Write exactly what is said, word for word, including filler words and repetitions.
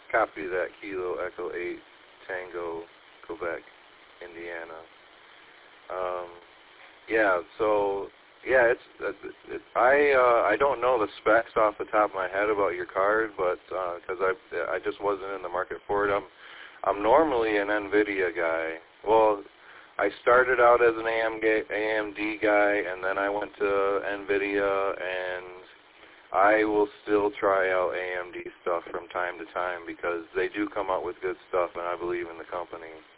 Copy that. Kilo Echo eight Tango, Quebec, Indiana. Um, yeah, so, yeah, it's, it, I uh, I don't know the specs off the top of my head about your card, but, because uh, I, I just wasn't in the market for it. I'm, I'm normally an NVIDIA guy. Well, I started out as an A M D guy, and then I went to NVIDIA, and I will still try out A M D stuff from time to time because they do come out with good stuff, and I believe in the company.